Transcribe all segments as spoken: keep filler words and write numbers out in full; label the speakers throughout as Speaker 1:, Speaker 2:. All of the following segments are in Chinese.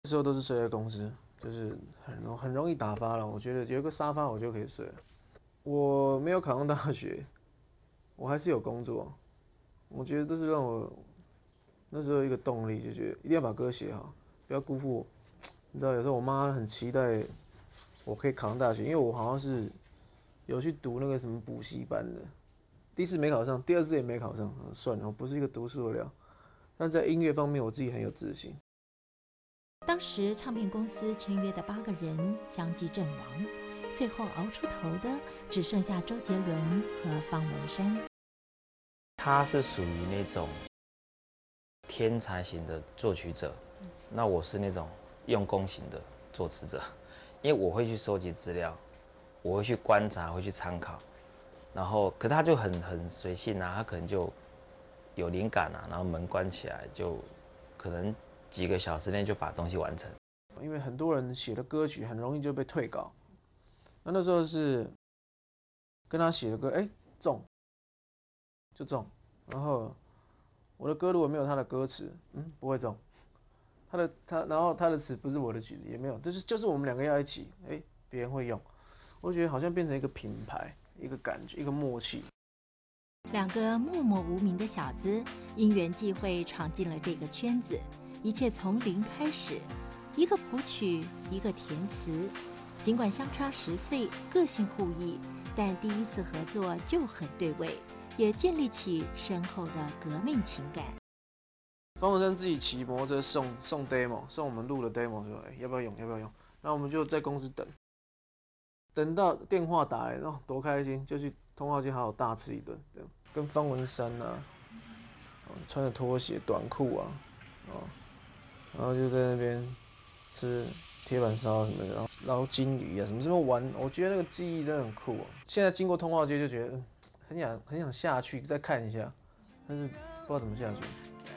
Speaker 1: 那时候都是睡在公司，就是很容很容易打发了。我觉得有一个沙发我就可以睡了。我没有考上大学，我还是有工作。我觉得这是让我那时候一个动力，就觉得一定要把歌写好，不要辜负我。你知道，有时候我妈很期待我可以考上大学，因为我好像是有去读那个什么补习班的。第一次没考上，第二次也没考上，算了，我不是一个读书的料。但在音乐方面，我自己很有自信。
Speaker 2: 当时唱片公司签约的八个人相继阵亡，最后熬出头的只剩下周杰伦和方文山。
Speaker 3: 他是属于那种天才型的作曲者，那我是那种用功型的作词者，因为我会去收集资料，我会去观察，会去参考，然后可他就很很随性啊，他可能就有灵感啊，然后门关起来就可能几个小时内就把东西完成。
Speaker 1: 因为很多人写的歌曲很容易就被退稿，那那时候是跟他写的歌，哎、欸、中就中，然后我的歌如果没有他的歌词，嗯，不会中。他的他，然后他的词不是我的曲子，也没有，就是就是我们两个要一起，哎、欸，别人会用，我觉得好像变成一个品牌，一个感觉，一个默契。
Speaker 2: 两个默默无名的小子，因缘际会闯进了这个圈子，一切从零开始，一个谱曲，一个填词。尽管相差十岁，个性互异，但第一次合作就很对味，也建立起深厚的革命情感。
Speaker 1: 方文山自己骑摩托车送送 demo， 送我们录的 demo， 说、欸、要不要用，要不要用？然后我们就在公司等，等到电话打来，哦，多开心，就去通话机好好大吃一顿，这样跟方文山啊，穿着拖鞋短裤啊，哦，然后就在那边吃铁板烧什么的，然后捞金鱼啊什么什么玩，我觉得那个记忆真的很酷哦。现在经过通话机就觉得，嗯，很想很想下去再看一下，但是不知道怎么下去。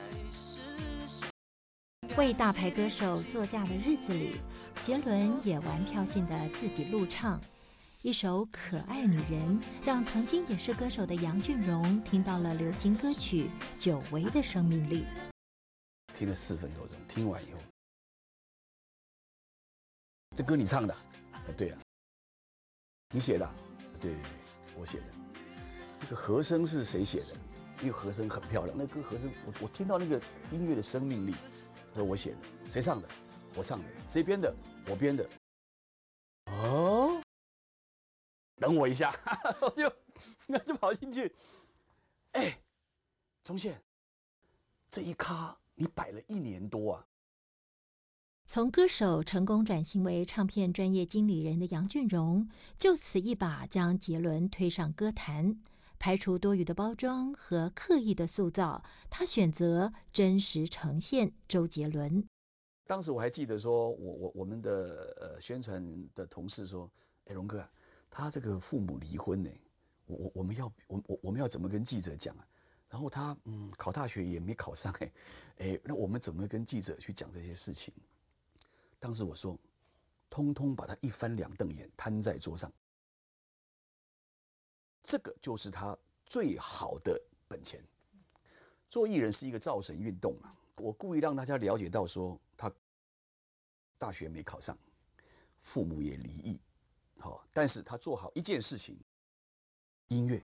Speaker 2: 为大牌歌手作嫁的日子里，杰伦也玩票性的自己录唱一首《可爱女人》，让曾经也是歌手的杨俊荣听到了流行歌曲久违的生命力。
Speaker 4: 听了四分多钟，听完以后，这歌你唱的、啊？对啊，你写的、啊？对对对，我写的。那个和声是谁写的？因为和声很漂亮，那歌和声，我我听到那个音乐的生命力。这我写的，谁唱的？我唱的。谁编的？我编的。哦，等我一下，我就那就跑进去。哎，钟宪，这一咖你摆了一年多啊！
Speaker 2: 从歌手成功转型为唱片专业经理人的杨俊荣，就此一把将杰伦推上歌坛。排除多余的包装和刻意的塑造，他选择真实呈现周杰伦。
Speaker 4: 当时我还记得说，我我我们的呃宣传的同事说：“哎，荣哥啊，他这个父母离婚呢，我我我们要我我我们要怎么跟记者讲啊？然后他嗯考大学也没考上哎，哎那我们怎么跟记者去讲这些事情？”当时我说，通通把他一翻两瞪眼摊在桌上，这个就是他最好的本钱。做艺人是一个造神运动嘛，我故意让大家了解到说他大学没考上，父母也离异，好，但是他做好一件事情，音乐。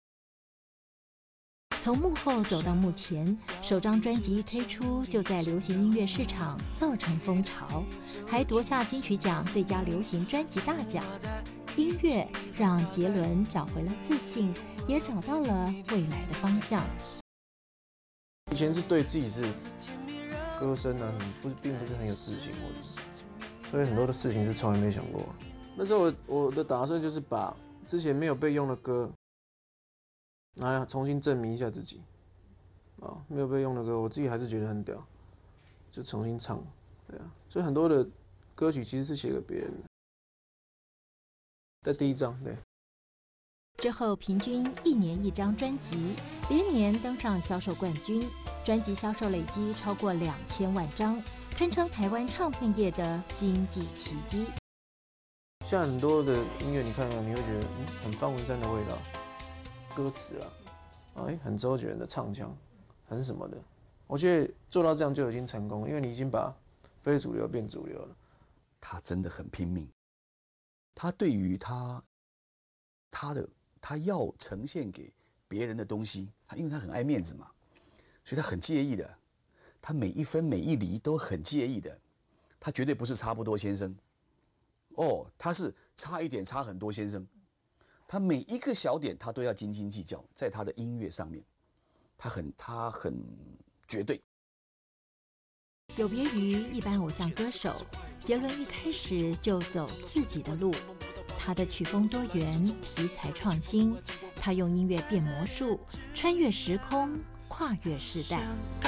Speaker 2: 从幕后走到幕前，首张专辑一推出就在流行音乐市场造成风潮，还夺下金曲奖最佳流行专辑大奖。音乐让杰伦找回了自信，也找到了未来的方向。
Speaker 1: 以前是对自己是歌声啊什么，不是并不是很有自信，或者是，所以很多的事情是从来没想过。那时候我我的打算就是把之前没有被用的歌拿来重新证明一下自己。啊，没有被用的歌，我自己还是觉得很屌，就重新唱，对啊，所以很多的歌曲其实是写给别人的。在第一张，对。
Speaker 2: 之后平均一年一张专辑，连年登上销售冠军，专辑销售累积超过两千万张，堪称台湾唱片业的经济奇迹。
Speaker 1: 像很多的音乐，你看啊，你会觉得嗯，很方文山的味道，歌词啦，哎，很周杰伦的唱腔，很什么的。我觉得做到这样就已经成功了，因为你已经把非主流变主流了。
Speaker 4: 他真的很拼命，他对于他他的他要呈现给别人的东西，他因为他很爱面子嘛，所以他很介意的，他每一分每一厘都很介意的，他绝对不是差不多先生，哦，他是差一点差很多先生，他每一个小点他都要斤斤计较，在他的音乐上面，他很他很绝对。
Speaker 2: 有别于一般偶像歌手，杰伦一开始就走自己的路。他的曲风多元，题材创新，他用音乐变魔术，穿越时空，跨越世代。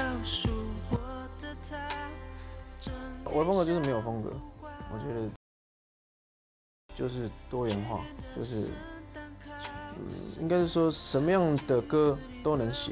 Speaker 1: 我的风格就是没有风格，我觉得就是多元化，就是嗯，应该是说什么样的歌都能写。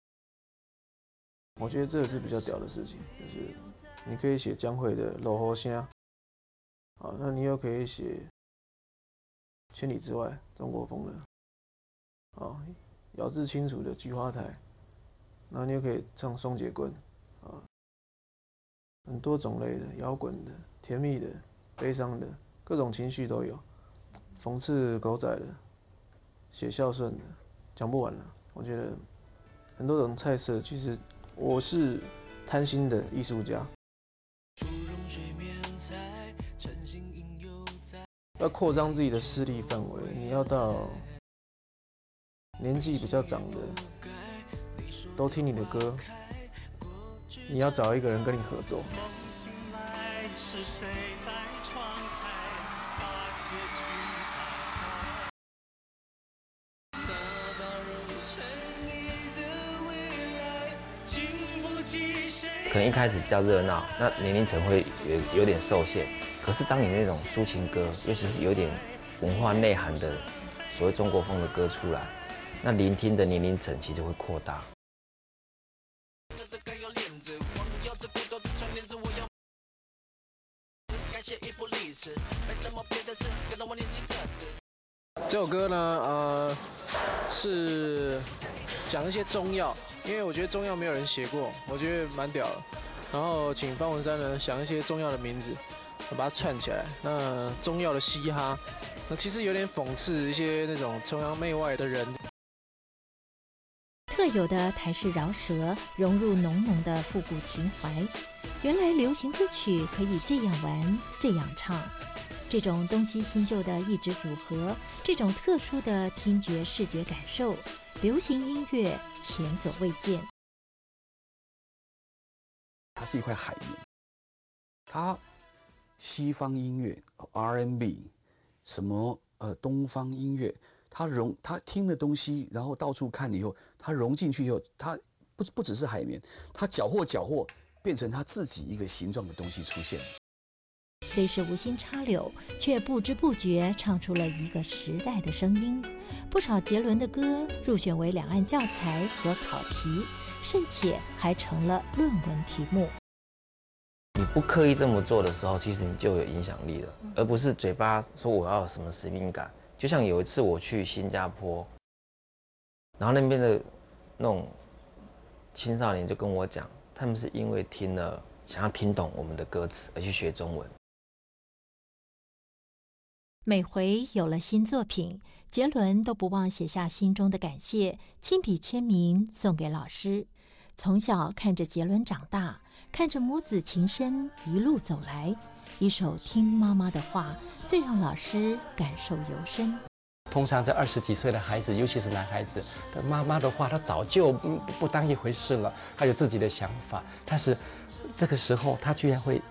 Speaker 1: 我觉得这个是比较屌的事情，就是你可以写江蕙的《落雨声》，啊，那你又可以写千里之外中国风的，啊，咬字清楚的《菊花台》，然后你又可以唱《双截棍》，啊，很多种类的，摇滚的、甜蜜的、悲伤的，各种情绪都有，讽刺狗仔的，写孝顺的，讲不完了。我觉得很多种菜色，其实我是贪心的艺术家。要扩张自己的势力范围，你要到年纪比较长的都听你的歌，你要找一个人跟你合作。
Speaker 3: 可能一开始比较热闹，那年龄层会有有点受限。可是当你那种抒情歌，尤其是有点文化内涵的所谓中国风的歌出来，那聆听的年龄层其实会扩大。
Speaker 1: 这首歌呢，呃，是讲一些中药，因为我觉得中药没有人写过，我觉得蛮屌的。然后请方文山呢想一些中药的名字，把它串起来。那中药的嘻哈，那其实有点讽刺一些那种崇洋媚外的人。
Speaker 2: 特有的台式饶舌融入浓浓的复古情怀。原来流行歌曲可以这样玩，这样唱。这种东西新旧的异质组合，这种特殊的听觉视觉感受，流行音乐前所未见。
Speaker 4: 它是一块海绵，它西方音乐 R and B， 什么呃东方音乐，它融它听的东西，然后到处看以后，它融进去以后，它不不只是海绵，它搅和搅和，变成它自己一个形状的东西出现。
Speaker 2: 虽是无心插柳，却不知不觉唱出了一个时代的声音。不少杰伦的歌入选为两岸教材和考题，甚且还成了论文题目。
Speaker 3: 你不刻意这么做的时候，其实你就有影响力了，而不是嘴巴说我要有什么使命感。就像有一次我去新加坡，然后那边的那种青少年就跟我讲，他们是因为听了想要听懂我们的歌词而去学中文。
Speaker 2: 每回有了新作品，杰伦都不忘写下心中的感谢，亲笔签名送给老师。从小看着杰伦长大，看着母子情深一路走来，一首《听妈妈的话》最让老师感受尤深。
Speaker 5: 通常这二十几岁的孩子，尤其是男孩子，的妈妈的话，他早就不当一回事了，他有自己的想法，但是这个时候他居然会